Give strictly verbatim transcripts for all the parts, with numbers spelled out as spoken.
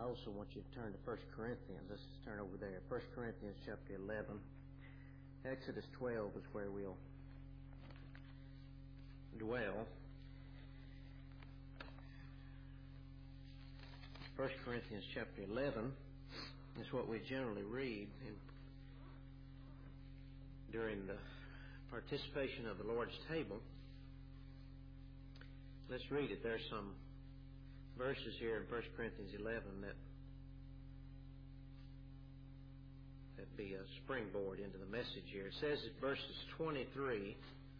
also want you to turn to First Corinthians. Let's just turn over there. First Corinthians chapter eleven. Exodus twelve is where we'll dwell. First Corinthians chapter eleven is what we generally read in, during the participation of the Lord's table. Let's read it. There's some verses here in First Corinthians eleven that that be a springboard into the message here. It says in verses twenty-three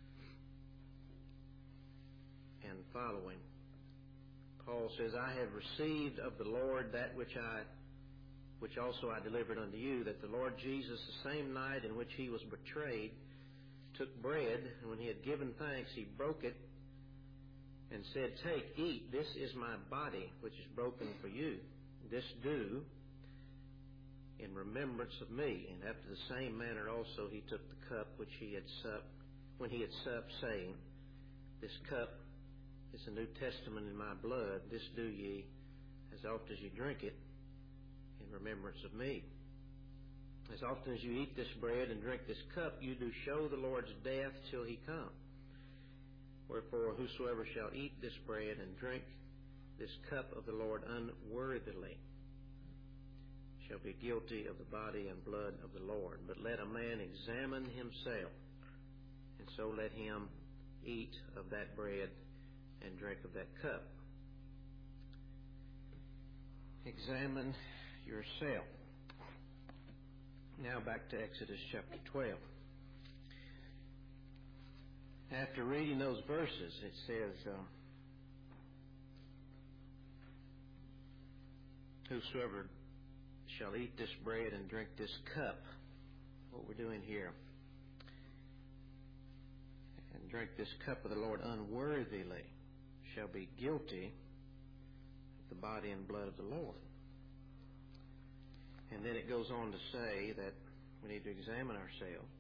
and following, Paul says, I have received of the Lord that which I which also I delivered unto you, that the Lord Jesus, the same night in which he was betrayed, took bread, and when he had given thanks, he broke it and said, Take, eat, this is my body, which is broken for you. This do in remembrance of me. And after the same manner also he took the cup which he had supped, when he had supped, saying, This cup is the New Testament in my blood. This do ye as oft as you drink it in remembrance of me. As often as you eat this bread and drink this cup, you do show the Lord's death till he come. Wherefore, whosoever shall eat this bread and drink this cup of the Lord unworthily shall be guilty of the body and blood of the Lord. But let a man examine himself, and so let him eat of that bread and drink of that cup. Examine yourself. Now back to Exodus chapter twelve. After reading those verses, it says, uh, Whosoever shall eat this bread and drink this cup, what we're doing here, and drink this cup of the Lord unworthily, shall be guilty of the body and blood of the Lord. And then it goes on to say that we need to examine ourselves.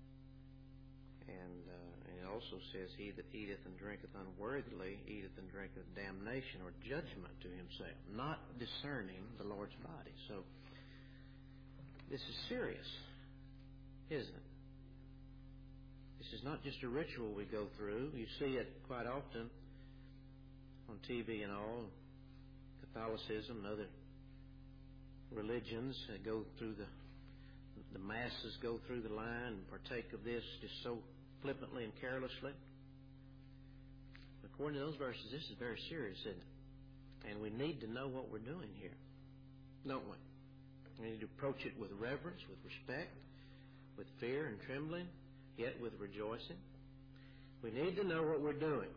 And, uh, and it also says, He that eateth and drinketh unworthily eateth and drinketh damnation or judgment to himself, not discerning the Lord's body. So this is serious, isn't it? This is not just a ritual we go through. You see it quite often on T V and all. Catholicism and other religions that go through the the masses go through the line and partake of this just so flippantly and carelessly. According to those verses, this is very serious, isn't it? And we need to know what we're doing here, don't we? We need to approach it with reverence, with respect, with fear and trembling, yet with rejoicing. We need to know what we're doing.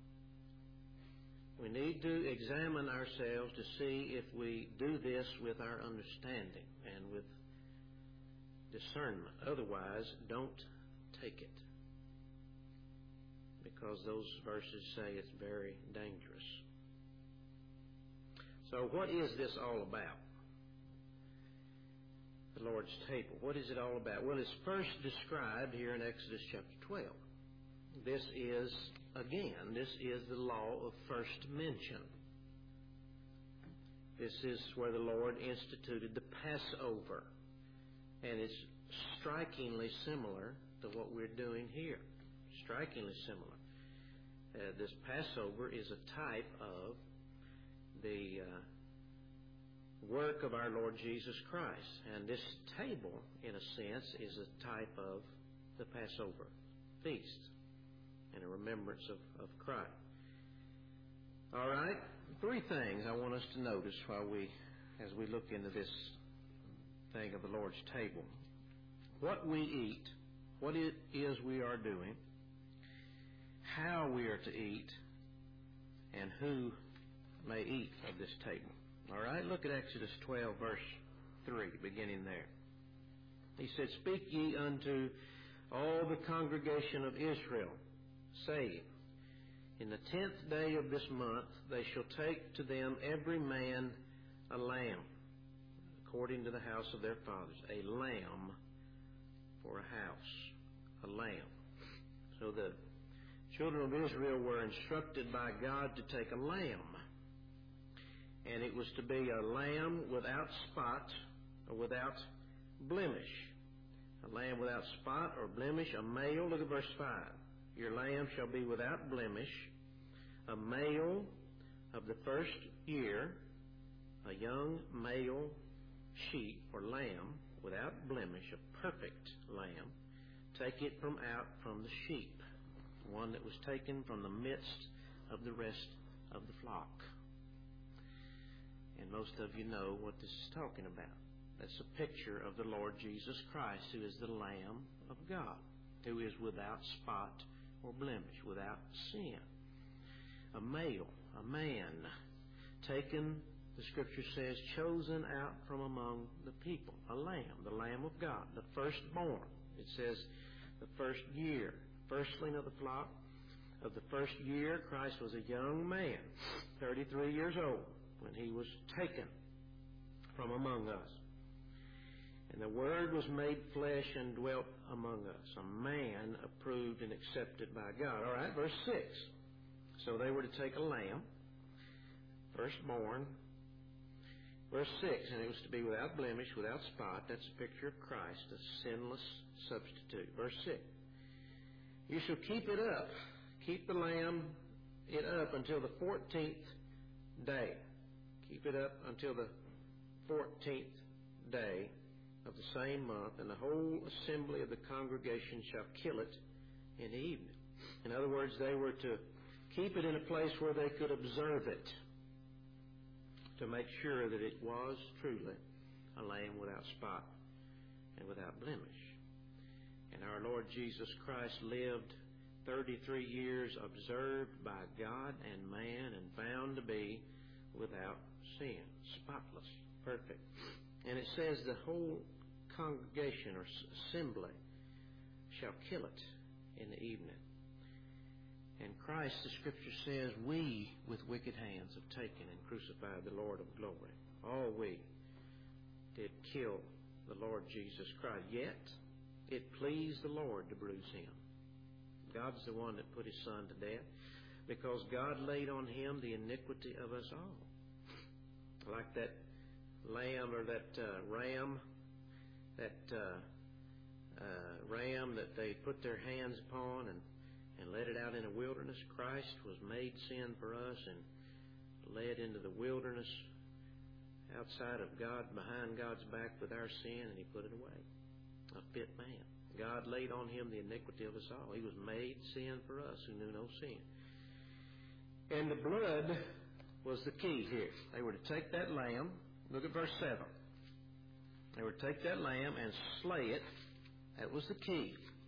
We need to examine ourselves to see if we do this with our understanding and with discernment. Otherwise, don't take it, because those verses say it's very dangerous. So what is this all about? The Lord's table. What is it all about? Well, it's first described here in Exodus chapter twelve. This is, again, this is the law of first mention. This is where the Lord instituted the Passover. And it's strikingly similar to what we're doing here. Strikingly similar. Uh, this Passover is a type of the uh, work of our Lord Jesus Christ. And this table, in a sense, is a type of the Passover feast and a remembrance of, of Christ. All right, three things I want us to notice while we, as we look into this thing of the Lord's table. What we eat, what it is we are doing, how we are to eat, and who may eat of this table. All right, look at Exodus twelve, verse three, beginning there. He said, Speak ye unto all the congregation of Israel, saying, In the tenth day of this month they shall take to them every man a lamb, according to the house of their fathers, a lamb for a house, a lamb. So the children of Israel were instructed by God to take a lamb And it was to be a lamb without spot or without blemish. A lamb without spot or blemish, a male. Look at verse five. Your lamb shall be without blemish, a male of the first year, a young male sheep or lamb without blemish, a perfect lamb. Take it from out from the sheep, one that was taken from the midst of the rest of the flock. And most of you know what this is talking about. That's a picture of the Lord Jesus Christ, who is the Lamb of God, who is without spot or blemish, without sin. A male, a man, taken, the Scripture says, chosen out from among the people. A lamb, the Lamb of God, the firstborn. It says the first year, firstling of the flock. Of the first year, Christ was a young man, thirty-three years old, when he was taken from among us. And the Word was made flesh and dwelt among us, a man approved and accepted by God. All right, verse six. So they were to take a lamb, firstborn. Verse six, and it was to be without blemish, without spot. That's a picture of Christ, a sinless substitute. Verse six. You shall keep it up. Keep the lamb it up until the fourteenth day. Keep it up until the fourteenth day of the same month, and the whole assembly of the congregation shall kill it in the evening. In other words, they were to keep it in a place where they could observe it, to make sure that it was truly a lamb without spot and without blemish. And our Lord Jesus Christ lived thirty-three years observed by God and man and found to be without sin, spotless, perfect. And it says the whole congregation or assembly shall kill it in the evening. And Christ, the Scripture says, we with wicked hands have taken and crucified the Lord of glory. All we did kill the Lord Jesus Christ. Yet it pleased the Lord to bruise him. God's the one that put his Son to death, because God laid on him the iniquity of us all. Like that lamb or that uh, ram, that uh, uh, ram that they put their hands upon and, and led it out in the wilderness. Christ was made sin for us and led into the wilderness outside of God, behind God's back with our sin, and he put it away. A fit man. God laid on him the iniquity of us all. He was made sin for us who knew no sin. And the blood was the key here. They were to take that lamb. Look at verse seven. They were to take that lamb and slay it. That was the key.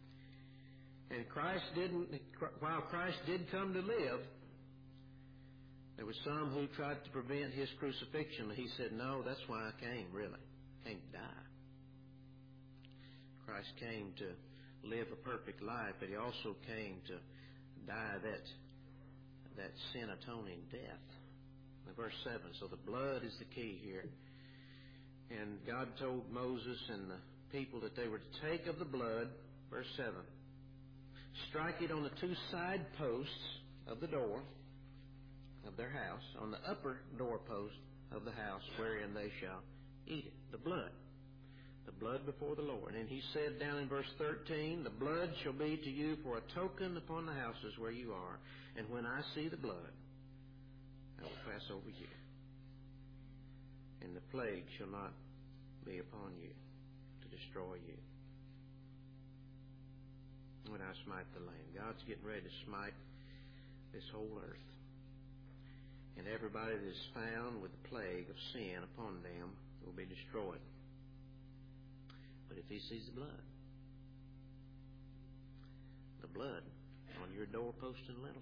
And Christ didn't, while Christ did come to live, there were some who tried to prevent his crucifixion. He said, no, that's why I came, really. I came to die. Christ came to live a perfect life, but he also came to die that that sin-atoning death. In verse seven, so the blood is the key here. And God told Moses and the people that they were to take of the blood, verse seven, strike it on the two side posts of the door of their house, on the upper doorpost of the house, wherein they shall eat it. The blood. The blood before the Lord. And he said down in verse thirteen, the blood shall be to you for a token upon the houses where you are. And when I see the blood, I will pass over you. And the plague shall not be upon you to destroy you. When I smite the land. God's getting ready to smite this whole earth. And everybody that is found with the plague of sin upon them will be destroyed. But if he sees the blood, the blood on your doorpost and lintel.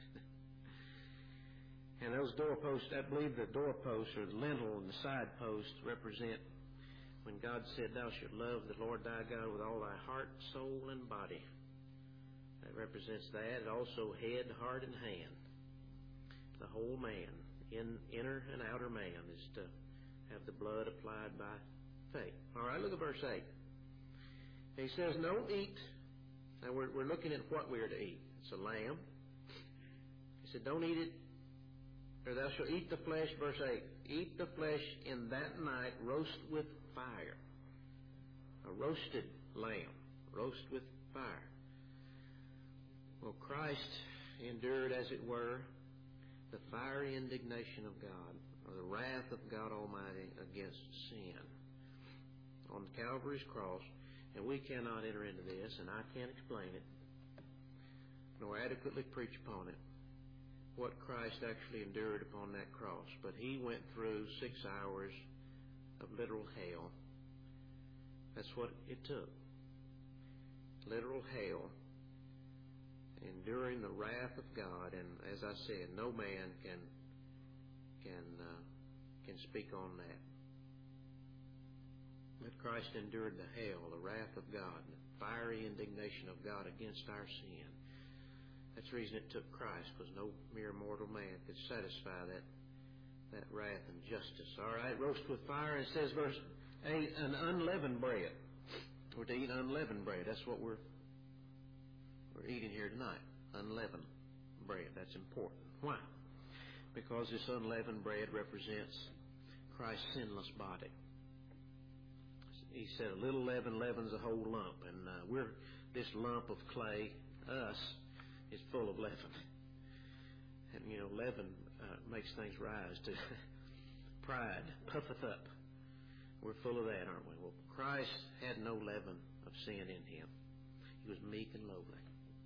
And those doorposts, I believe the doorposts or the lintel and the side posts represent when God said, thou shalt love the Lord thy God with all thy heart, soul, and body. That represents that. And also head, heart, and hand. The whole man, in, inner and outer man, is to have the blood applied by faith. All right, look at verse eight. He says, don't eat. Now we're, we're looking at what we are to eat. It's a lamb. He said, don't eat it, or thou shalt eat the flesh, verse eight. eat the flesh in that night, roast with fire. A roasted lamb, roast with fire. Well, Christ endured, as it were, the fiery indignation of God, or the wrath of God Almighty against sin on Calvary's cross, and we cannot enter into this, and I can't explain it, nor adequately preach upon it, what Christ actually endured upon that cross. But He went through six hours of literal hell. That's what it took. Literal hell, enduring the wrath of God, and as I said, no man can can uh, can speak on that. But Christ endured the hell, the wrath of God, the fiery indignation of God against our sin. That's the reason it took Christ, because no mere mortal man could satisfy that that wrath and justice. All right, roast with fire. It says, verse eight, an unleavened bread. We're to eat unleavened bread. That's what we're we're eating here tonight. Unleavened bread. That's important. Why? Because this unleavened bread represents Christ's sinless body. He said a little leaven leavens a whole lump, and uh, we're this lump of clay, us, is full of leaven. And, you know, leaven uh, makes things rise to pride, puffeth up. We're full of that, aren't we? Well, Christ had no leaven of sin in Him. He was meek and lowly.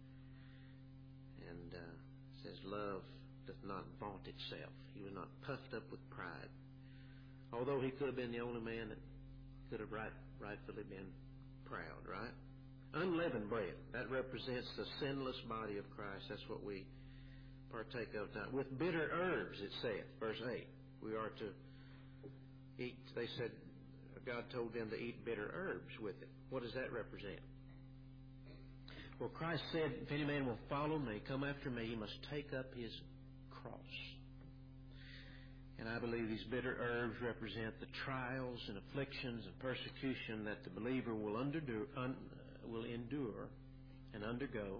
And uh, it says, love doth not vaunt itself. He was not puffed up with pride. Although He could have been the only man that could have right, rightfully been proud, right? Unleavened bread. That represents the sinless body of Christ. That's what we partake of now. With bitter herbs, it saith, verse eight. We are to eat, they said, God told them to eat bitter herbs with it. What does that represent? Well, Christ said, if any man will follow me, come after me, he must take up his cross. And I believe these bitter herbs represent the trials and afflictions and persecution that the believer will underdo, un, will endure and undergo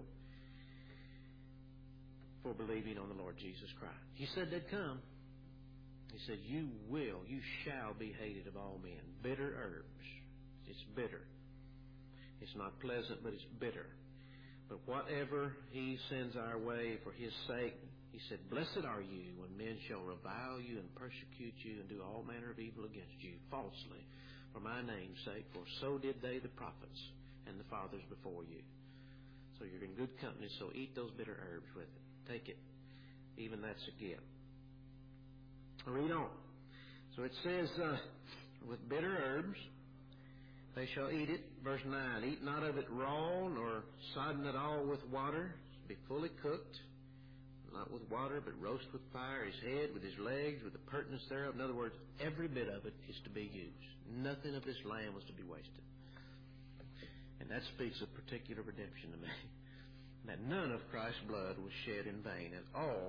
for believing on the Lord Jesus Christ. He said they'd come. He said, you will, you shall be hated of all men. Bitter herbs. It's bitter. It's not pleasant, but it's bitter. But whatever He sends our way for His sake, He said, blessed are you when men shall revile you and persecute you and do all manner of evil against you falsely for my name's sake, for so did they, the prophets and the fathers before you. So you're in good company, so eat those bitter herbs with it. Take it. Even that's a gift. Read on. So it says, uh, with bitter herbs, they shall eat it. Verse nine, eat not of it raw, nor sodden it all with water. Be fully cooked, not with water, but roast with fire, his head, with his legs, with the pertness thereof. In other words, every bit of it is to be used. Nothing of this lamb was to be wasted. And that speaks of particular redemption to me. That none of Christ's blood was shed in vain, and all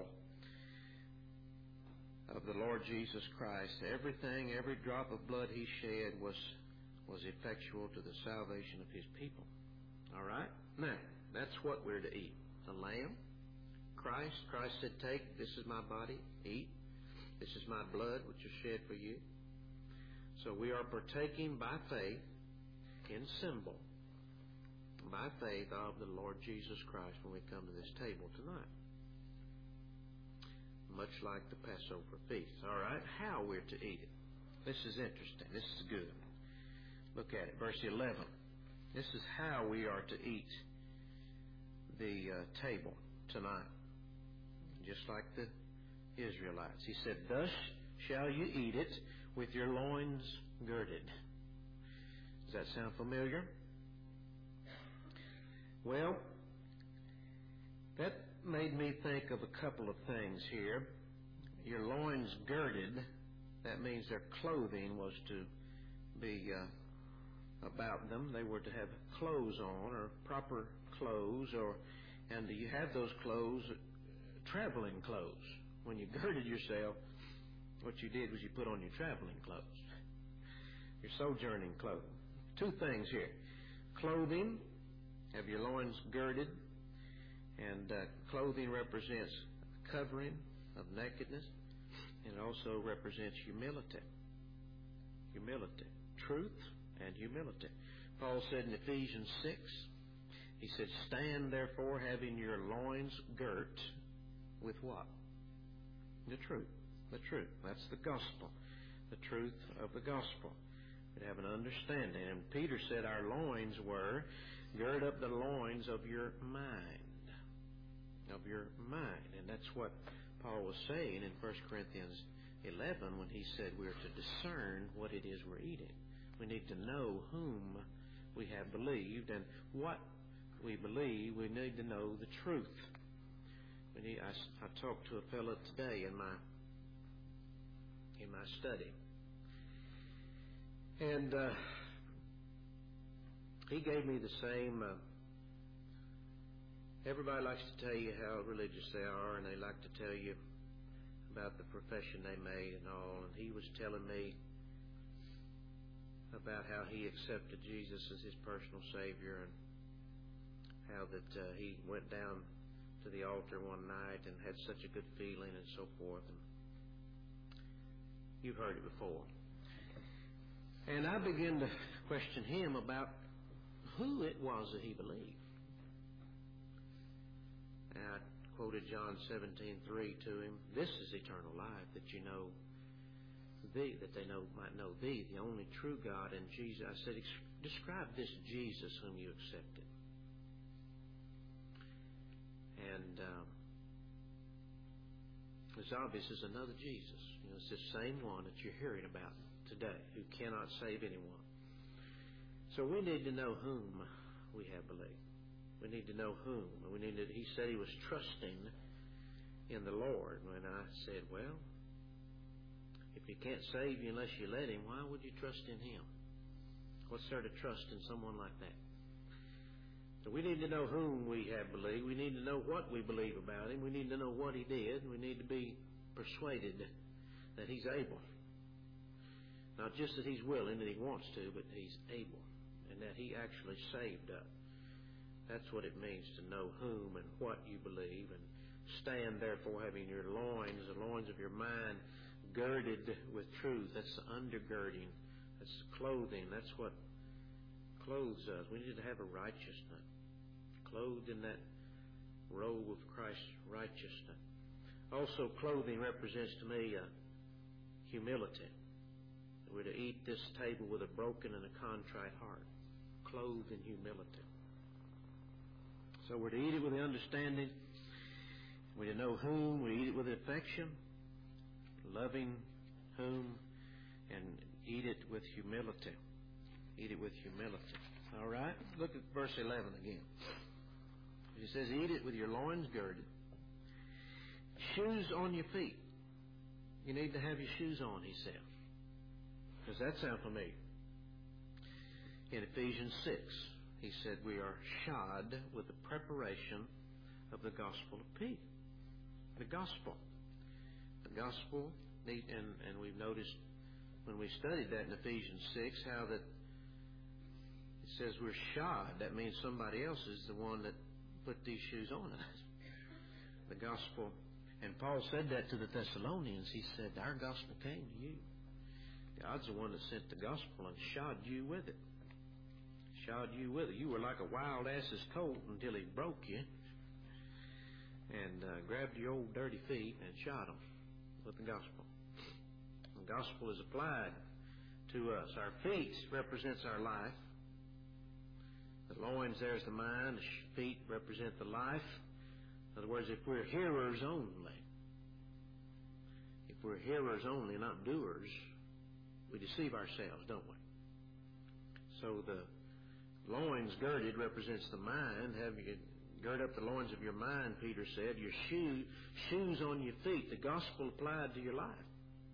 of the Lord Jesus Christ, everything, every drop of blood He shed was was effectual to the salvation of His people. All right? Now, that's what we're to eat. The lamb, Christ. Christ said, take, this is my body, eat. This is my blood, which is shed for you. So we are partaking by faith, in symbol, by faith of the Lord Jesus Christ when we come to this table tonight. Much like the Passover feast. All right, how we're to eat it. This is interesting. This is good. Look at it, verse eleven. This is how we are to eat the uh, table tonight. Just like the Israelites. He said, thus shall you eat it with your loins girded. Does that sound familiar? Well, that made me think of a couple of things here. Your loins girded, that means their clothing was to be uh, about them. They were to have clothes on, or proper clothes, or and you have those clothes, traveling clothes. When you girded yourself, what you did was you put on your traveling clothes, your sojourning clothing. Two things here. Clothing, have your loins girded. And uh, clothing represents covering of nakedness. And it also represents humility. Humility. Truth and humility. Paul said in Ephesians six, he said, stand therefore having your loins girt with what? The truth. The truth. That's the gospel. The truth of the gospel. We have an understanding. And Peter said our loins were, gird up the loins of your mind. Of your mind. And that's what Paul was saying in First Corinthians eleven when he said we are to discern what it is we're eating. We need to know whom we have believed and what we believe. We need to know the truth. We need. I, I talked to a fellow today in my in my study, and uh, he gave me the same. Uh, everybody likes to tell you how religious they are, and they like to tell you about the profession they made and all. And he was telling me about how he accepted Jesus as his personal Savior, and how that uh, he went down to the altar one night and had such a good feeling and so forth. And you've heard it before. And I began to question him about who it was that he believed. And I quoted John seventeen three to him. This is eternal life, that you know thee, that they know might know thee, the only true God, and Jesus. I said, describe this Jesus whom you accepted. And um, it's obvious it's another Jesus. You know, it's the same one that you're hearing about today, who cannot save anyone. So we need to know whom we have believed. We need to know whom. We need to, he said he was trusting in the Lord. When I said, well, if he can't save you unless you let him, why would you trust in him? What's there to trust in someone like that? So we need to know whom we have believed. We need to know what we believe about him. We need to know what he did. We need to be persuaded that he's able. Not just that he's willing, that he wants to, but he's able. And that he actually saved us. That's what it means to know whom and what you believe. And stand therefore having your loins, the loins of your mind, girded with truth. That's the undergirding. That's the clothing. That's what clothes us. We need to have a righteousness. Clothed in that robe of Christ's righteousness. Also, clothing represents to me uh, humility. We're to eat this table with a broken and a contrite heart. Clothed in humility. So we're to eat it with the understanding. We're to know whom. We eat it with affection. Loving whom. And eat it with humility. Eat it with humility. All right? Look at verse eleven again. He says, eat it with your loins girded. Shoes on your feet. You need to have your shoes on, he said. Does that sound familiar? In Ephesians six, he said we are shod with the preparation of the gospel of peace. The gospel. The gospel, and, and we've noticed when we studied that in Ephesians six, how that it says we're shod. That means somebody else is the one that put these shoes on us. The gospel. And Paul said that to the Thessalonians. He said, our gospel came to you. God's the one that sent the gospel and shod you with it. Shod you with it. You were like a wild ass's colt until he broke you and uh, grabbed your old dirty feet and shod them with the gospel. The gospel is applied to us. Our feet represents our life. The loins, there's the mind. The feet represent the life. In other words, if we're hearers only, if we're hearers only, not doers, we deceive ourselves, don't we? So the loins girded represents the mind. Have you gird up the loins of your mind, Peter said. Your shoe, shoes on your feet. The gospel applied to your life.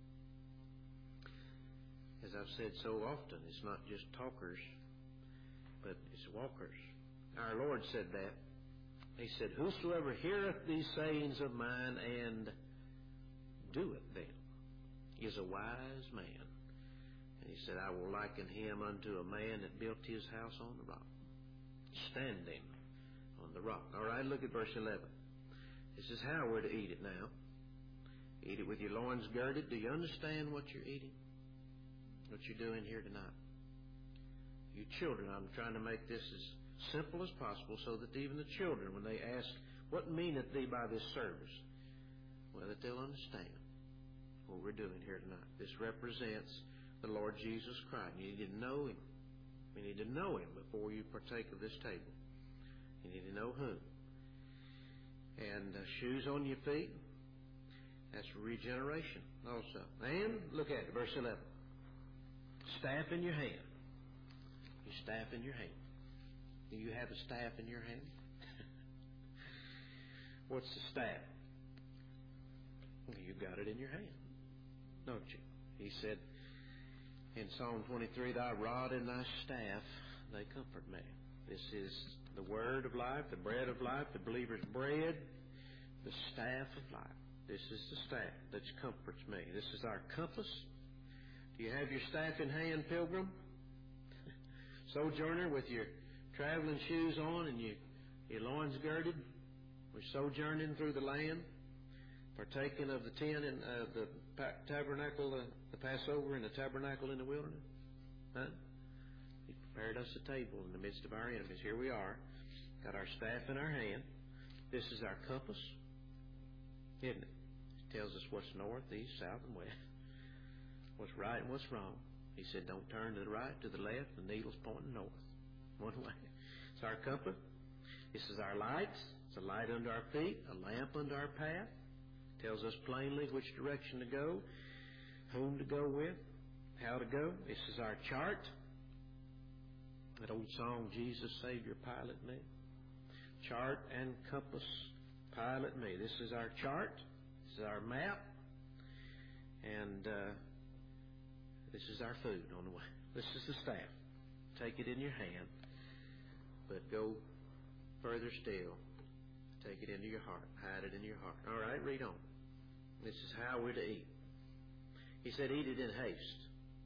As I've said so often, it's not just talkers, but it's walkers. Our Lord said that. He said, whosoever heareth these sayings of mine and doeth them is a wise man. And he said, I will liken him unto a man that built his house on the rock, standing on the rock. All right, look at verse eleven. This is how we're to eat it now. Eat it with your loins girded. Do you understand what you're eating? What you're doing here tonight? You children, I'm trying to make this as simple as possible so that even the children, when they ask, what meaneth thee by this service? Well, that they'll understand what we're doing here tonight. This represents the Lord Jesus Christ. You need to know Him. We need to know Him before you partake of this table. You need to know whom. And uh, shoes on your feet, that's regeneration also. And look at it, verse eleven. Staff in your hand. Your staff in your hand. Do you have a staff in your hand? What's the staff? Well, you got it in your hand, don't you? He said in Psalm twenty-three, thy rod and thy staff, they comfort me. This is the word of life, the bread of life, the believer's bread, the staff of life. This is the staff that comforts me. This is our compass. Do you have your staff in hand, pilgrim? Sojourner, with your traveling shoes on and you, your loins girded? We're sojourning through the land, partaking of the tent and uh, the tabernacle, uh, the Passover and the tabernacle in the wilderness. Huh? He prepared us a table in the midst of our enemies. Here we are, got our staff in our hand. This is our compass, isn't it? It tells us what's north, east, south, and west. What's right and what's wrong. He said, don't turn to the right, to the left. The needle's pointing north. One way. It's our compass. This is our lights. It's a light under our feet, a lamp under our path. Tells us plainly which direction to go, whom to go with, how to go. This is our chart. That old song, Jesus, Savior, Pilot Me. Chart and compass, pilot me. This is our chart. This is our map. And uh, this is our food on the way. This is the staff. Take it in your hand. But go further still. Take it into your heart. Hide it in your heart. All right, read on. This is how we're to eat. He said, eat it in haste.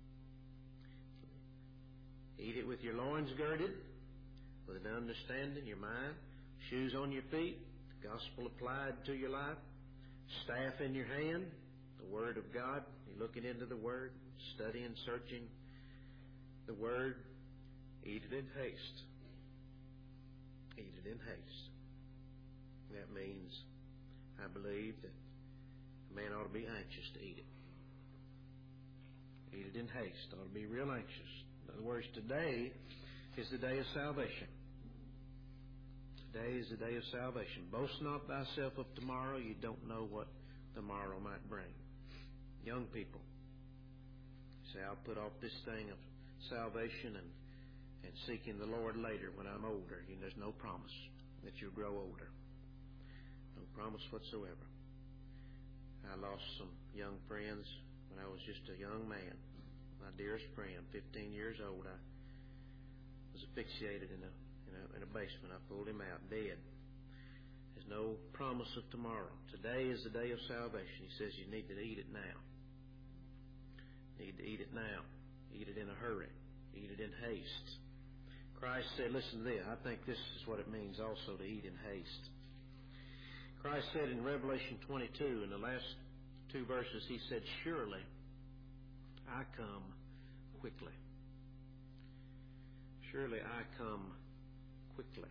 Eat it with your loins girded, with an understanding, your mind, shoes on your feet, the gospel applied to your life, staff in your hand, the Word of God. You're looking into the Word, studying, searching the Word. Eat it in haste. Eat it in haste. That means, I believe, that a man ought to be anxious to eat it. Eat it in haste. Ought to be real anxious. In other words, today is the day of salvation. Today is the day of salvation. Boast not thyself of tomorrow. You don't know what tomorrow might bring. Young people say, I'll put off this thing of salvation and, and seeking the Lord later when I'm older. You know, there's no promise that you'll grow older. No promise whatsoever. I lost some young friends when I was just a young man. My dearest friend, fifteen years old, I was asphyxiated in a, in a, in a basement. I pulled him out dead. There's no promise of tomorrow. Today is the day of salvation. He says you need to eat it now. Need to eat it now. Eat it in a hurry. Eat it in haste. Christ said, listen to this. I think this is what it means also to eat in haste. Christ said in Revelation twenty-two, in the last two verses, He said, surely I come quickly. Surely I come quickly.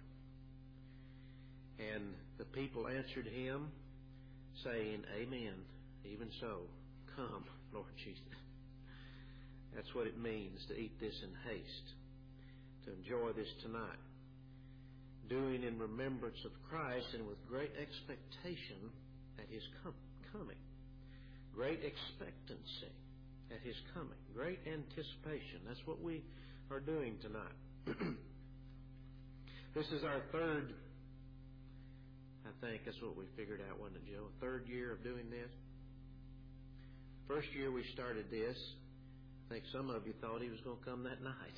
And the people answered Him, saying, amen, even so, come, Lord Jesus. That's what it means to eat this in haste, to enjoy this tonight. Doing in remembrance of Christ and with great expectation at His com- coming. Great expectancy at His coming. Great anticipation. That's what we are doing tonight. This is our third, I think that's what we figured out, wasn't it, Joe? Third year of doing this. First year we started this, I think some of you thought He was going to come that night.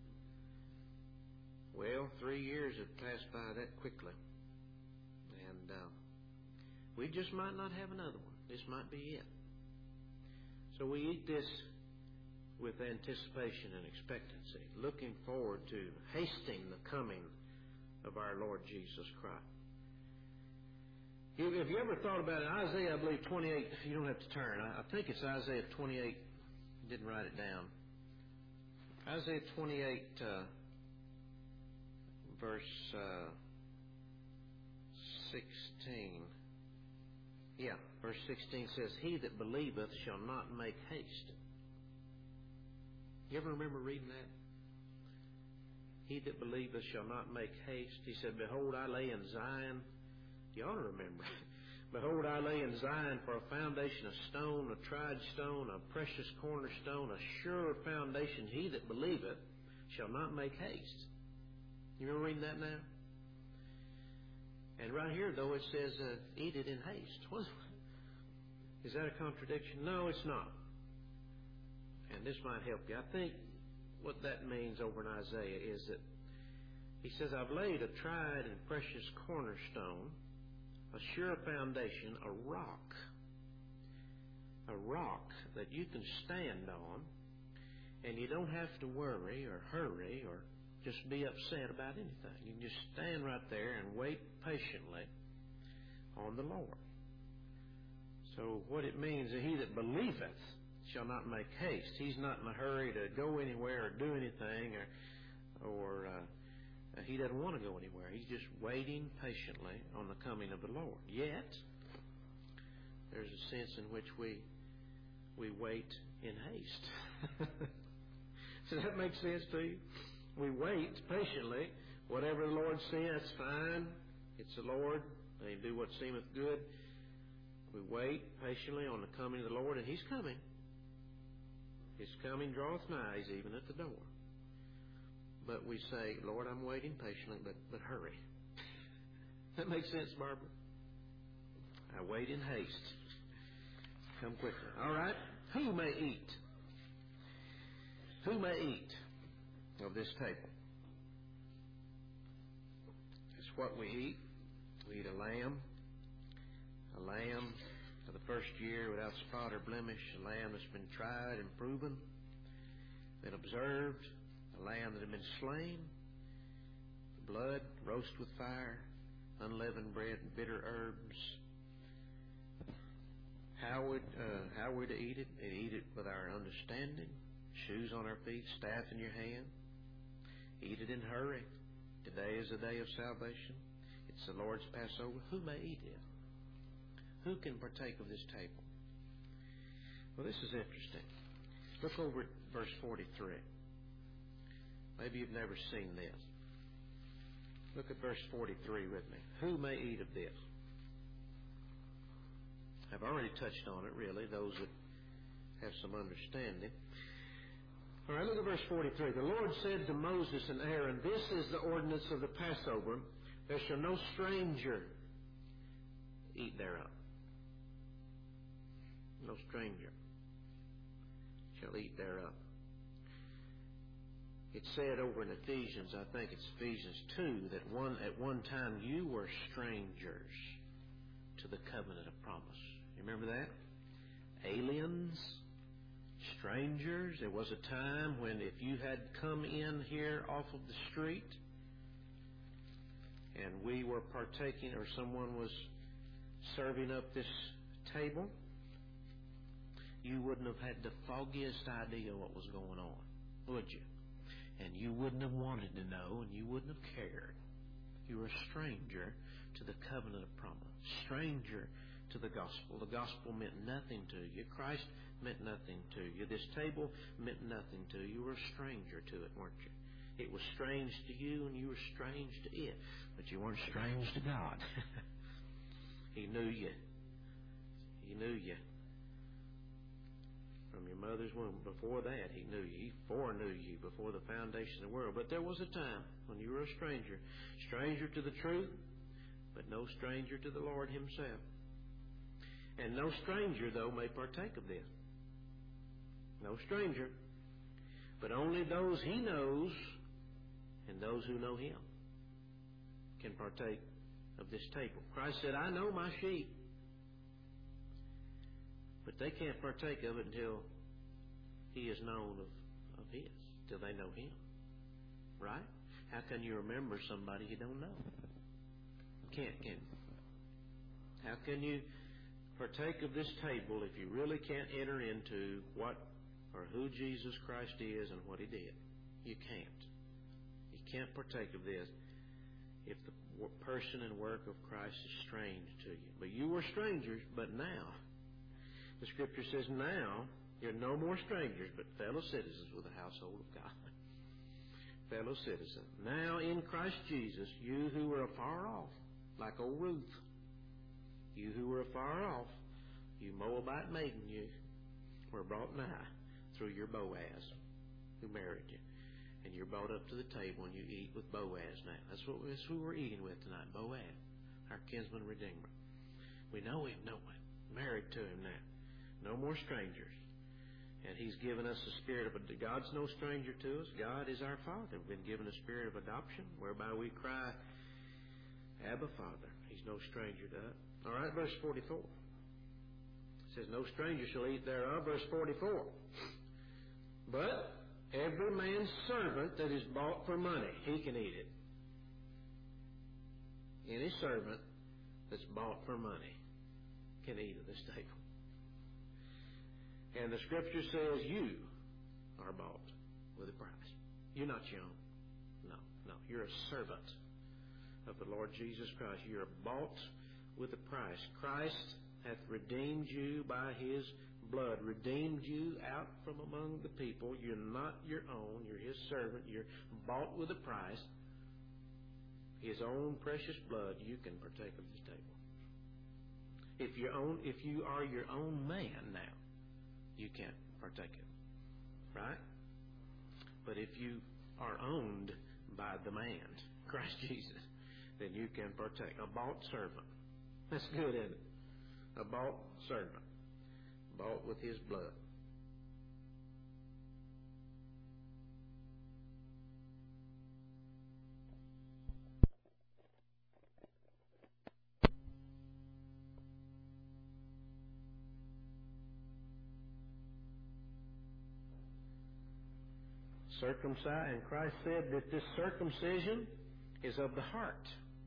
Well, three years have passed by that quickly. And uh, we just might not have another one. This might be it. So we eat this with anticipation and expectancy, looking forward to hasting the coming of our Lord Jesus Christ. You, have you ever thought about it? Isaiah, I believe, twenty-eight, you don't have to turn. I, I think it's Isaiah twenty-eight. Didn't write it down. Isaiah twenty-eight, uh, verse uh, sixteen. Yeah, verse sixteen says, "He that believeth shall not make haste." You ever remember reading that? He that believeth shall not make haste. He said, "Behold, I lay in Zion." You ought to remember. "Behold, I lay in Zion for a foundation, a stone, a tried stone, a precious cornerstone, a sure foundation. He that believeth shall not make haste." You remember reading that now? And right here, though, it says, uh, "Eat it in haste." What? Is that a contradiction? No, it's not. And this might help you. I think what that means over in Isaiah is that he says, "I've laid a tried and precious cornerstone, a sure foundation, a rock, a rock that you can stand on, and you don't have to worry or hurry or just be upset about anything. You can just stand right there and wait patiently on the Lord." So what it means is, he that believeth shall not make haste. He's not in a hurry to go anywhere or do anything, or, or uh, he doesn't want to go anywhere. He's just waiting patiently on the coming of the Lord. Yet, there's a sense in which we we wait in haste. Does that make sense to you? We wait patiently. Whatever the Lord says, that's fine. It's the Lord. They do what seemeth good. We wait patiently on the coming of the Lord, and He's coming. His coming draweth nigh. He's even at the door. But we say, "Lord, I'm waiting patiently, but, but hurry." That makes sense, Barbara? I wait in haste. Come quickly. All right. Who may eat? Who may eat of this table? It's what we eat. We eat a lamb. A lamb of the first year without spot or blemish. A lamb that's been tried and proven, been observed. A lamb that had been slain. The blood, roast with fire, unleavened bread and bitter herbs. How would uh, how we're to eat it? And eat it with our understanding. Shoes on our feet, staff in your hand. Eat it in a hurry. Today is the day of salvation. It's the Lord's Passover. Who may eat it? Who can partake of this table? Well, this is interesting. Look over at verse forty-three. Maybe you've never seen this. Look at verse forty-three with me. Who may eat of this? I've already touched on it, really, those that have some understanding. All right, look at verse forty-three. "The Lord said to Moses and Aaron, This is the ordinance of the Passover. There shall no stranger eat thereof." No stranger shall eat thereof. It's said over in Ephesians, I think it's Ephesians two, that one at one time you were strangers to the covenant of promise. You remember that? Aliens, strangers. There was a time when if you had come in here off of the street and we were partaking, or someone was serving up this table, you wouldn't have had the foggiest idea what was going on, would you? And you wouldn't have wanted to know, and you wouldn't have cared. You were a stranger to the covenant of promise, stranger to the gospel. The gospel meant nothing to you. Christ meant nothing to you. This table meant nothing to you. You were a stranger to it, weren't you? It was strange to you, and you were strange to it. But you weren't strange to God. He knew you. He knew you. From your mother's womb. Before that, He knew you. He foreknew you before the foundation of the world. But there was a time when you were a stranger. Stranger to the truth, but no stranger to the Lord Himself. And no stranger, though, may partake of this. No stranger. But only those He knows and those who know Him can partake of this table. Christ said, "I know my sheep." But they can't partake of it until He is known of, of His, till they know Him. Right? How can you remember somebody you don't know? You can't, can you? How can you partake of this table if you really can't enter into what or who Jesus Christ is and what He did? You can't. You can't partake of this if the person and work of Christ is strange to you. But you were strangers, but now, the Scripture says, now you're no more strangers, but fellow citizens with the household of God. Fellow citizen. Now in Christ Jesus, you who were afar off, like old Ruth, you who were afar off, you Moabite maiden, you were brought nigh through your Boaz, who married you. And you're brought up to the table and you eat with Boaz now. That's what that's who we're eating with tonight, Boaz, our kinsman redeemer. We know him, don't we? Married to him now. No more strangers. And He's given us a spirit of, God's no stranger to us. God is our Father. We've been given a spirit of adoption, whereby we cry, Abba, Father. He's no stranger to us. All right, verse forty-four. It says, no stranger shall eat thereof. Verse forty-four. But every man's servant that is bought for money, he can eat it. Any servant that's bought for money can eat at this table. And the Scripture says you are bought with a price. You're not your own. No, no. You're a servant of the Lord Jesus Christ. You're bought with a price. Christ hath redeemed you by His blood, redeemed you out from among the people. You're not your own. You're His servant. You're bought with a price. His own precious blood. You can partake of this table. If you own, if you are your own man now, you can't partake of it, right? But if you are owned by the man, Christ Jesus, then you can partake. A bought servant. That's good, isn't it? A bought servant. Bought with His blood. Circumcised, and Christ said that this circumcision is of the heart,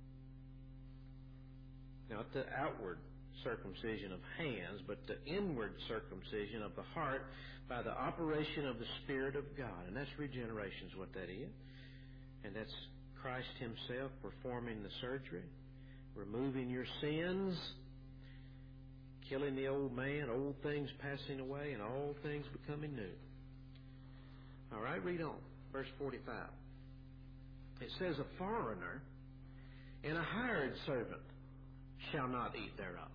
not the outward circumcision of hands, but the inward circumcision of the heart by the operation of the Spirit of God. And that's regeneration is what that is. And that's Christ Himself performing the surgery, removing your sins, killing the old man, old things passing away, and all things becoming new. All right, read on. Verse forty-five. It says, a foreigner and a hired servant shall not eat thereof.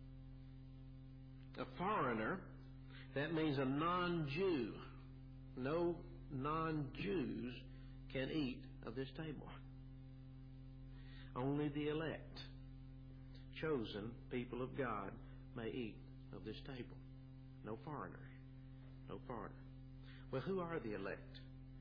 A foreigner, that means a non-Jew. No non-Jews can eat of this table. Only the elect, chosen people of God may eat of this table. No foreigners. No foreigner. Well, who are the elect?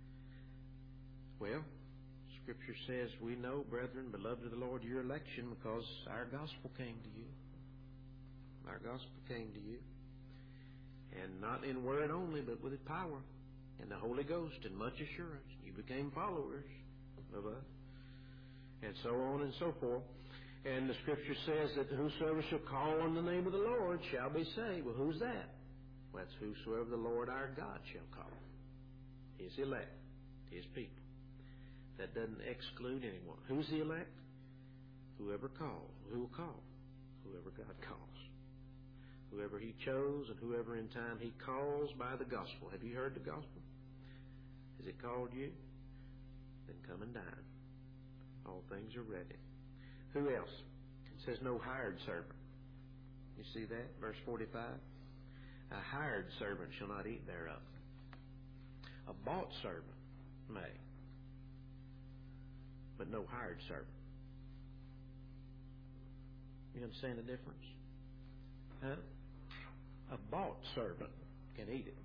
Well, Scripture says, we know, brethren, beloved of the Lord, your election, because our gospel came to you. Our gospel came to you. And not in word only, but with power and the Holy Ghost and much assurance. You became followers of us. And so on and so forth. And the Scripture says that whosoever shall call on the name of the Lord shall be saved. Well, who's that? Well, that's whosoever the Lord our God shall call. His elect, His people. That doesn't exclude anyone. Who's the elect? Whoever calls. Who will call? Whoever God calls. Whoever He chose and whoever in time He calls by the gospel. Have you heard the gospel? Has it called you? Then come and dine. All things are ready. Who else? It says no hired servant. You see that? Verse forty-five. A hired servant shall not eat thereof. A bought servant may, but no hired servant. You understand the difference? Huh? A bought servant can eat it.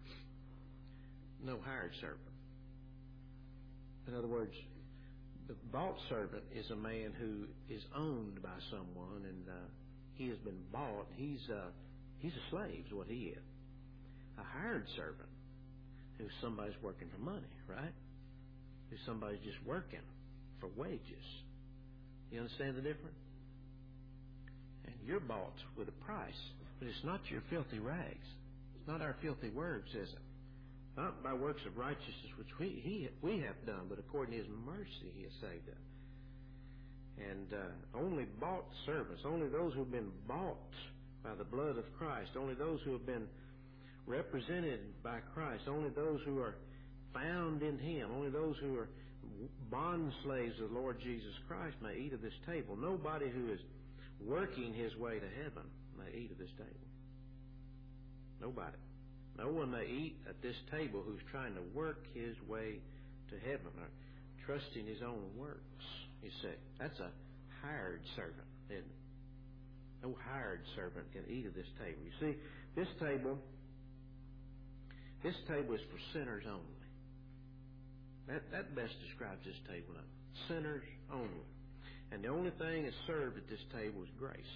No hired servant. In other words, the bought servant is a man who is owned by someone, and uh, he has been bought. He's uh, he's a slave, is what he is. A hired servant, who somebody's working for money, right? Who somebody's just working for wages. You understand the difference? And you're bought with a price. But it's not your filthy rags. It's not our filthy works, is it? Not by works of righteousness which we he, we have done, but according to His mercy He has saved us. And uh, only bought servants, only those who have been bought by the blood of Christ, only those who have been represented by Christ, only those who are found in Him, only those who are bond slaves of the Lord Jesus Christ may eat of this table. Nobody who is working his way to heaven may eat of this table. Nobody. No one may eat at this table who's trying to work his way to heaven or trusting his own works. You see, that's a hired servant, isn't it? No hired servant can eat of this table. You see, this table, this table is for sinners only. That, that best describes this table now. Sinners only. And the only thing that's served at this table is grace.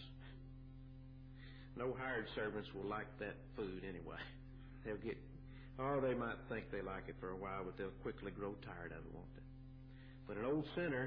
No hired servants will like that food anyway. They'll get, oh, they might think they like it for a while, but they'll quickly grow tired of it, won't they? But an old sinner,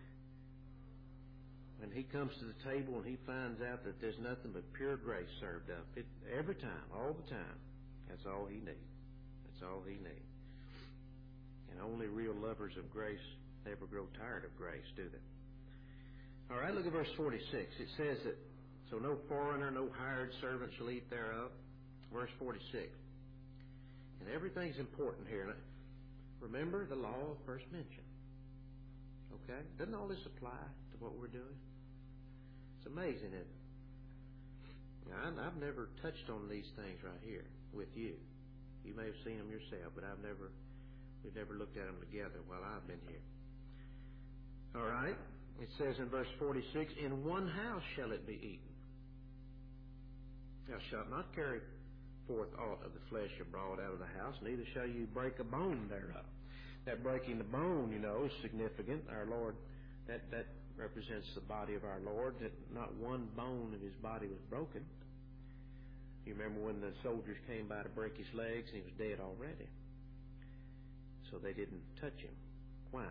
when he comes to the table and he finds out that there's nothing but pure grace served up, it, every time, all the time, that's all he needs. That's all he needs. And only real lovers of grace never grow tired of grace, do they? All right, look at verse forty-six. It says that, so no foreigner, no hired servant shall eat thereof. Verse forty-six. And everything's important here. Remember the law of first mention. Okay? Doesn't all this apply to what we're doing? It's amazing, isn't it? Now, I've never touched on these things right here with you. You may have seen them yourself, but I've never... We've never looked at them together while I've been here. All right. It says in verse forty-six, in one house shall it be eaten. Thou shalt not carry forth aught of the flesh abroad out of the house, neither shall you break a bone thereof. That breaking the bone, you know, is significant. Our Lord, that, that represents the body of our Lord, that not one bone of His body was broken. You remember when the soldiers came by to break His legs and He was dead already. So they didn't touch Him. Why?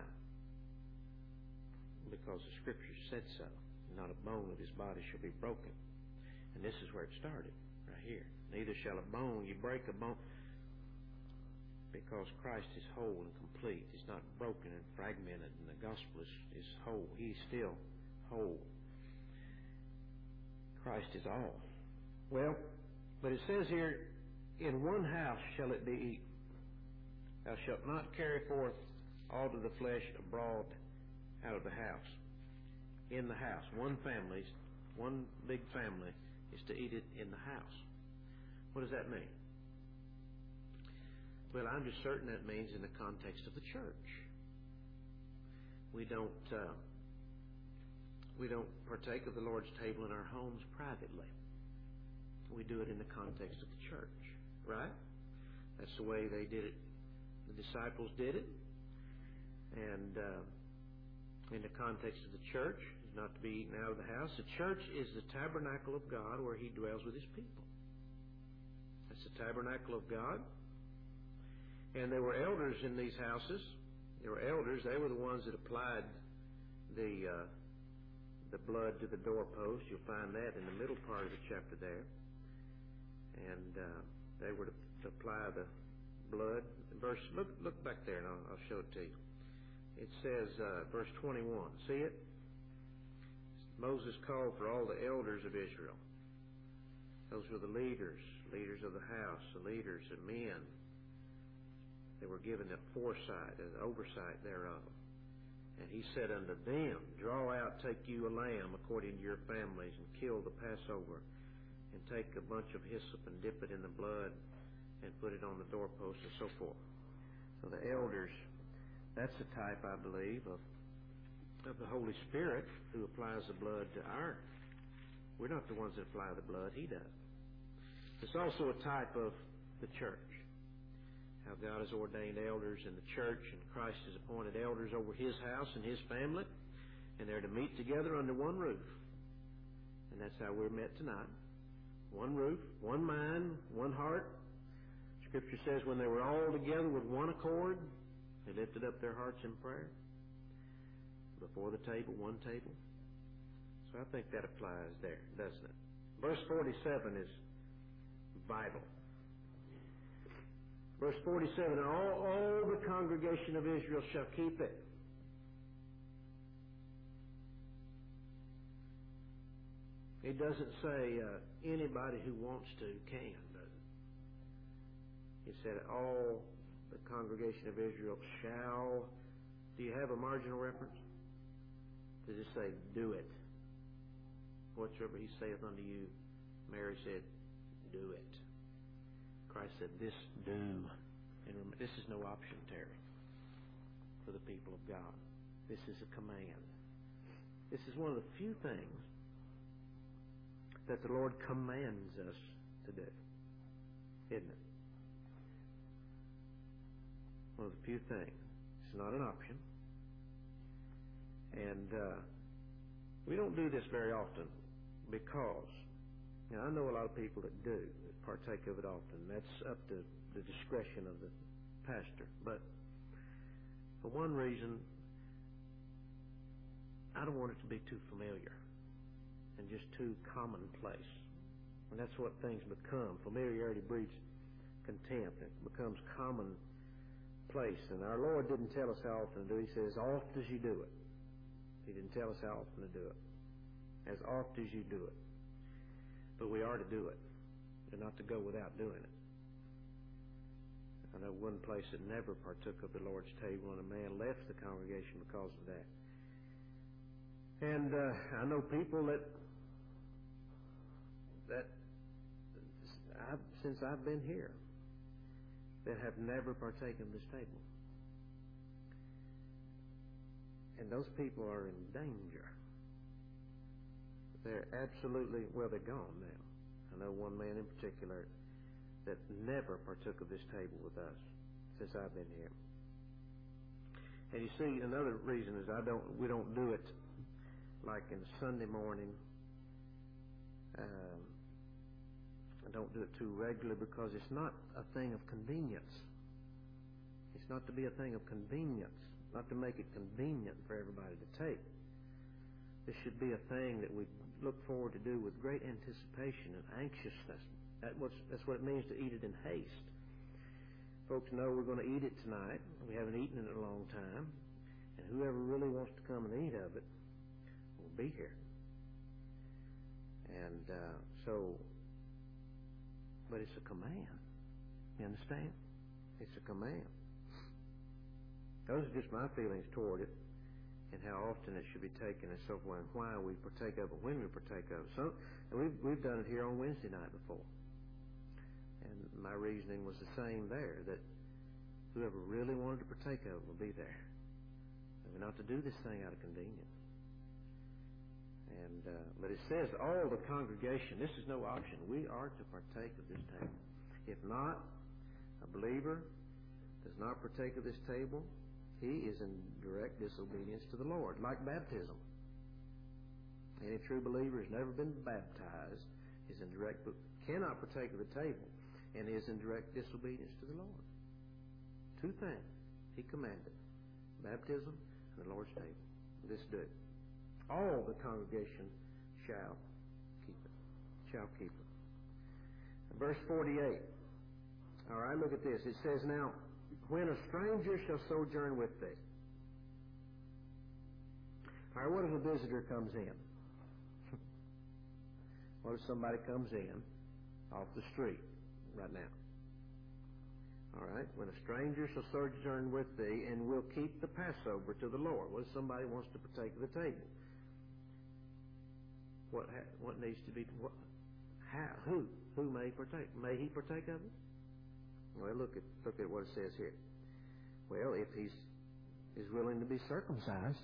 Because the Scripture said so. Not a bone of His body shall be broken. And this is where it started, right here. Neither shall a bone, you break a bone, because Christ is whole and complete. He's not broken and fragmented, and the gospel is, is whole. He's still whole. Christ is all. Well, but it says here, in one house shall it be eaten. Thou shalt not carry forth all of the flesh abroad out of the house. In the house. One family, one big family is to eat it in the house. What does that mean? Well, I'm just certain that means in the context of the church. We don't uh, we don't partake of the Lord's table in our homes privately. We do it in the context of the church, right? That's the way they did it. The disciples did it. And uh, in the context of the church, it's not to be eaten out of the house. The church is the tabernacle of God where He dwells with His people. That's the tabernacle of God. And there were elders in these houses. There were elders. They were the ones that applied the uh, the blood to the doorpost. You'll find that in the middle part of the chapter there. And uh, they were to, to apply the blood. Verse, look, look back there, and I'll, I'll show it to you. It says, uh, verse twenty-one. See it? Moses called for all the elders of Israel. Those were the leaders, leaders of the house, the leaders of men. They were given the foresight and oversight thereof. And he said unto them, draw out, take you a lamb according to your families, and kill the Passover, and take a bunch of hyssop and dip it in the blood, and put it on the doorpost, and so forth. So the elders, that's a type, I believe, of of the Holy Spirit who applies the blood to our. We're not the ones that apply the blood. He does. It's also a type of the church. How God has ordained elders in the church, and Christ has appointed elders over His house and His family, and they're to meet together under one roof. And that's how we're met tonight. One roof, one mind, one heart. Scripture says when they were all together with one accord, they lifted up their hearts in prayer. Before the table, one table. So I think that applies there, doesn't it? Verse forty-seven is vital. Verse forty-seven, all, all the congregation of Israel shall keep it. It doesn't say uh, anybody who wants to can, does it? It said all the congregation of Israel shall. Do you have a marginal reference? Does it say do it? Whatsoever he saith unto you, Mary said, do it. Christ said, this do. And remember, this is no option, Terry, for the people of God. This is a command. This is one of the few things that the Lord commands us to do, isn't it? One of the few things. It's not an option. And uh, we don't do this very often because, you know, I know a lot of people that do, that partake of it often. That's up to the discretion of the pastor. But for one reason, I don't want it to be too familiar and just too commonplace. And that's what things become. Familiarity breeds contempt. It becomes commonplace. And our Lord didn't tell us how often to do it. He says, as often as you do it. He didn't tell us how often to do it. As often as you do it. But we are to do it. And not to go without doing it. I know one place that never partook of the Lord's table, and a man left the congregation because of that. And uh, I know people that that I've, since I've been here that have never partaken of this table. And those people are in danger. They're absolutely, well, they're gone now. I know one man in particular that never partook of this table with us since I've been here. And you see, another reason is I don't. we don't do it like in Sunday morning. Um, I don't do it too regularly because it's not a thing of convenience. It's not to be a thing of convenience, not to make it convenient for everybody to take. This should be a thing that we look forward to do with great anticipation and anxiousness. That was, that's what it means to eat it in haste. Folks know we're going to eat it tonight. We haven't eaten it in a long time. And whoever really wants to come and eat of it will be here. And uh, so, but it's a command. You understand? It's a command. Those are just my feelings toward it and how often it should be taken and so forth, and why we partake of it, when we partake of it. So, and we've, we've done it here on Wednesday night before. And my reasoning was the same there, that whoever really wanted to partake of it will be there. And we're not to do this thing out of convenience. And uh, but it says all the congregation, this is no option. We are to partake of this table. If not, a believer does not partake of this table, he is in direct disobedience to the Lord, like baptism. Any true believer has never been baptized, is in direct, cannot partake of the table, and is in direct disobedience to the Lord. Two things he commanded: baptism and the Lord's table. This do. All the congregation shall keep it. Shall keep it. Verse forty-eight. All right, look at this. It says, now, when a stranger shall sojourn with thee. All right, what if a visitor comes in? What if somebody comes in off the street right now? All right, when a stranger shall sojourn with thee and will keep the Passover to the Lord. What if somebody wants to partake of the table? What ha- what needs to be? What, how, who who may partake? May he partake of it? Well, look at look at what it says here. Well, if he's is willing to be circumcised,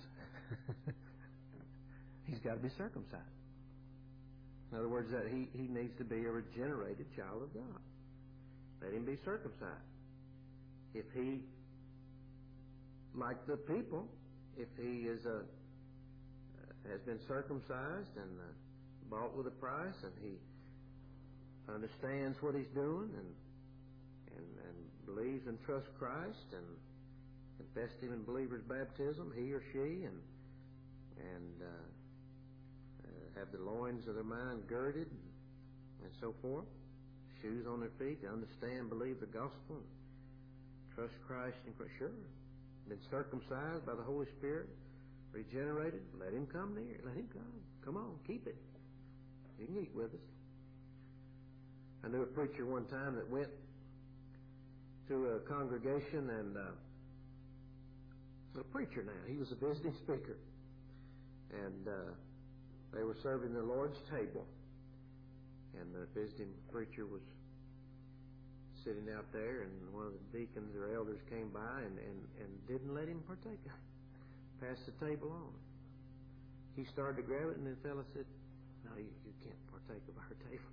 he's got to be circumcised. In other words, that he, he needs to be a regenerated child of God. Let him be circumcised. If he, like the people, if he is a uh, has been circumcised and uh, bought with a price, and he understands what he's doing, and and, and believes and trusts Christ, and confessed him in believer's baptism, he or she, and and uh, uh, have the loins of their mind girded and so forth, shoes on their feet, to understand, believe the gospel, and trust Christ in Christ. Sure. Been circumcised by the Holy Spirit, regenerated. Let Him come near. Let Him come. Come on, keep it. You can eat with us. I knew a preacher one time that went to a congregation, and uh, a preacher now. He was a visiting speaker. And uh, they were serving the Lord's table. And the visiting preacher was sitting out there, and one of the deacons or elders came by and, and, and didn't let him partake. Passed the table on. He started to grab it, and the fellow said, "No, you, you can't partake of our table."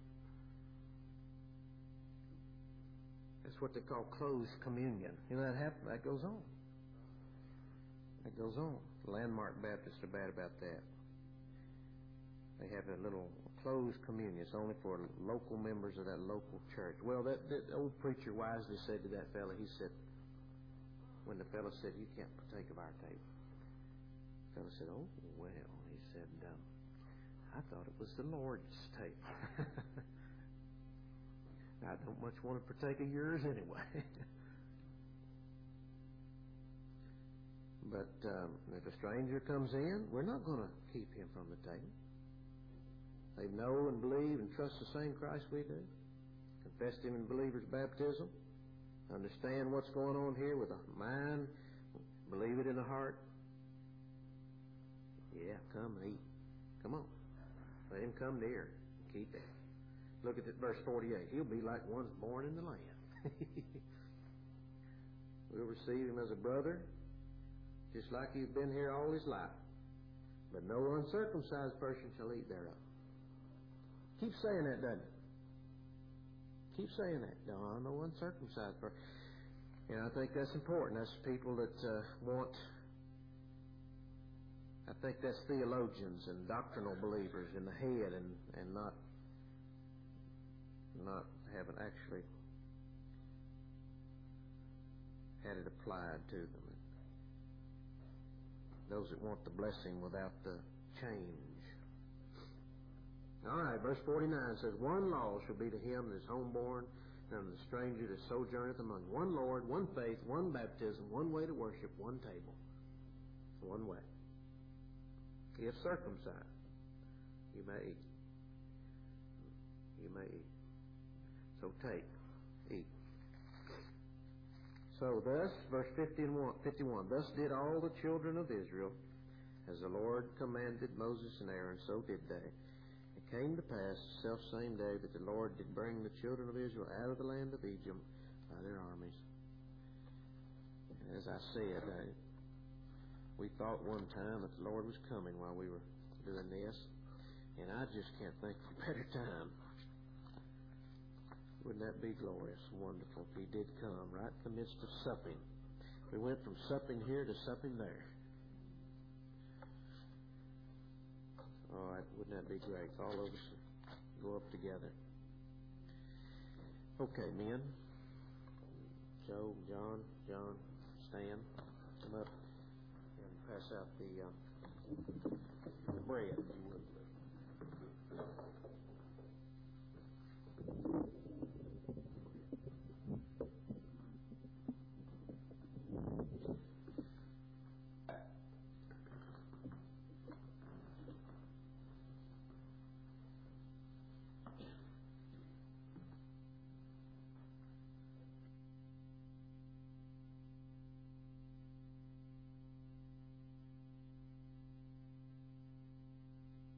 That's what they call closed communion. You know, that happens. That goes on. That goes on. The Landmark Baptists are bad about that. They have a little closed communion. It's only for local members of that local church. Well, that, that old preacher wisely said to that fellow, he said, when the fellow said, "You can't partake of our table," the fellow said, "Oh, well," he said, um, "I thought it was the Lord's table." I don't much want to partake of yours anyway. But um, if a stranger comes in, we're not going to keep him from the table. They know and believe and trust the same Christ we do. Confess Him in believer's baptism. Understand what's going on here with a mind. Believe it in the heart. Yeah, come and eat. Come on. Let Him come near. Keep it. Look at it, verse forty-eight. He'll be like one's born in the land. We'll receive Him as a brother, just like He's been here all His life. But no uncircumcised person shall eat thereof. Keep saying that, doesn't it? Keep saying that. No, no uncircumcised person. And I think that's important. That's people that uh, want, I think that's theologians and doctrinal believers in the head, and, and not not haven't actually had it applied to them. Those that want the blessing without the change. All right, verse forty-nine says, "One law shall be to him that is homeborn, and the stranger that sojourneth among you. One Lord, one faith, one baptism, one way to worship, one table." One way. If circumcised, you may eat. You may eat. So take, eat. So thus, verse fifty-one, "Thus did all the children of Israel, as the Lord commanded Moses and Aaron, so did they. It came to pass the selfsame day that the Lord did bring the children of Israel out of the land of Egypt by their armies." As I said, I, we thought one time that the Lord was coming while we were doing this, and I just can't think of a better time. Wouldn't that be glorious, wonderful, if He did come right in the midst of supping? We went from supping here to supping there. All right, wouldn't that be great? All of us go up together. Okay, men. Joe, John, John, Stan, come up and pass out the, uh, the bread.